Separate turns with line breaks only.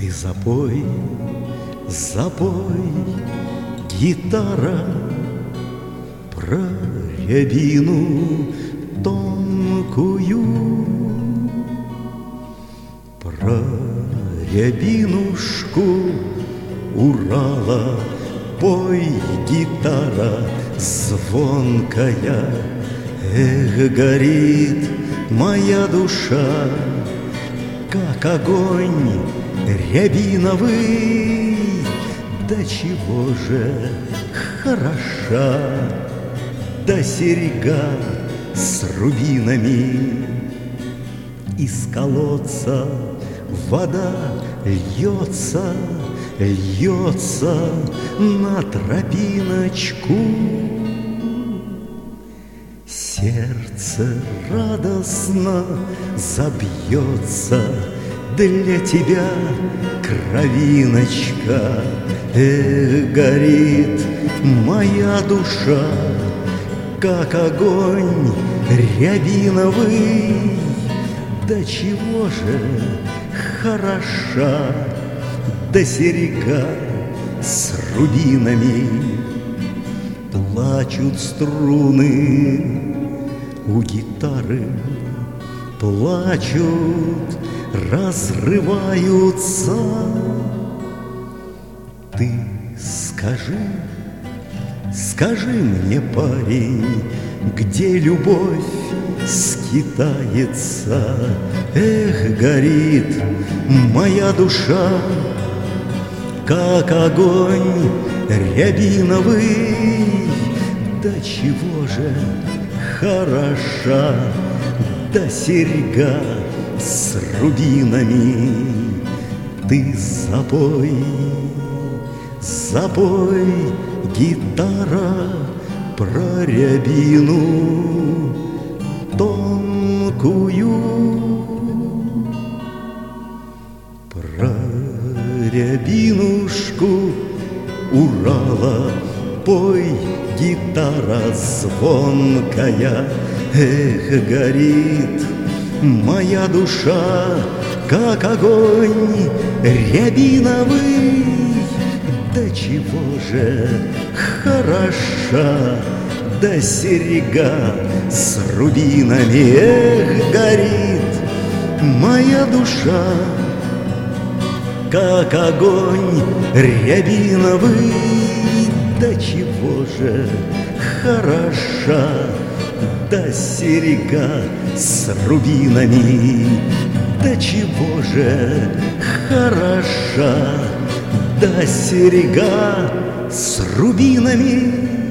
Ты запой, запой, гитара, про рябину тонкую, про рябинушку Урала. Пой, гитара звонкая, эх, горит моя душа, как огонь рябиновый. Да чего же хороша, да серьга с рубинами. Из колодца вода льется, льется на тропиночку. Сердце радостно забьется для тебя, кровиночка. Эх, горит моя душа, как огонь рябиновый. Да чего же хороша, да серьга с рубинами. Плачут струны у гитары, плачут, разрываются. Ты скажи, скажи мне, парень, где любовь скитается? Эх, горит моя душа, как огонь рябиновый. Да чего же хороша, да серьга с рубинами. Ты запой, запой, гитара, про рябину тонкую, про рябинушку Урала. Пой, гитара звонкая, эх, горит моя душа, как огонь рябиновый. Да чего же хороша, да серьга с рубинами. Эх, горит моя душа, как огонь рябиновый. Да чего же хороша, да серьга с рубинами. Да чего же хороша, да серьга с рубинами.